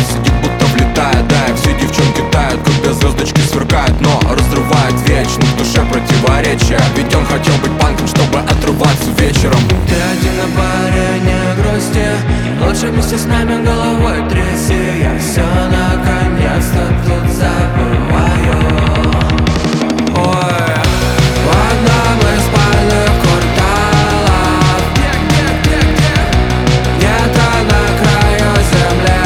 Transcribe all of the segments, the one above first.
сидит будто влетает. Да, и все девчонки тают, когда звездочки сверкают, но разрывает вечно в душе противоречия. Ведь он хотел быть панком, чтобы отрываться вечером. Ты один на паре, не грусти, лучше вместе с нами головой тряси. Я все наконец-то тут забываю. Ой, в одном из спальных кварталов, где-то на краю земли.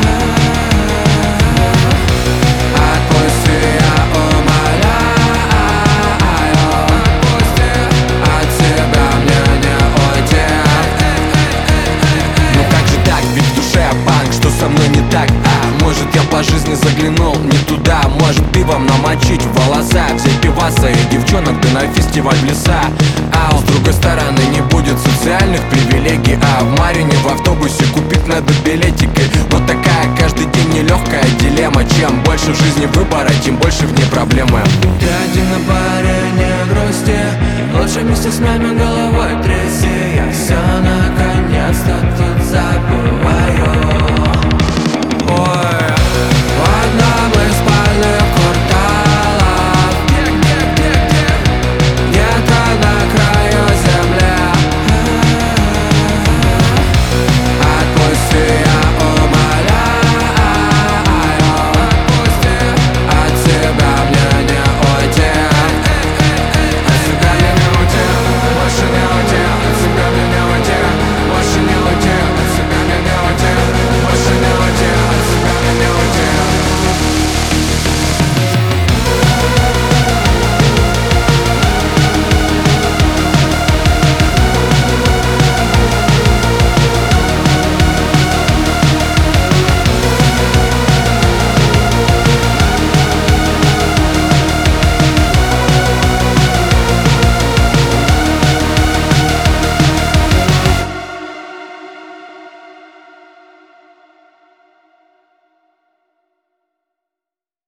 Отпусти, я умоляю, отпусти, от тебя мне не уйти. Ну как же так, ведь в душе я панк, что со мной не так? Может я по жизни заглянул не туда? Может пивом намочить в волоса, взять пиваса и девчонок да на фестиваль в леса? А с другой стороны не будет социальных привилегий, а в Марине в автобусе купить надо билетики. Вот такая каждый день нелегкая дилемма. Чем больше в жизни выбора, тем больше в ней проблемы. Ты один на паре, не грусти, лучше вместе с нами головой тряси. Я все наконец-то тут забываю.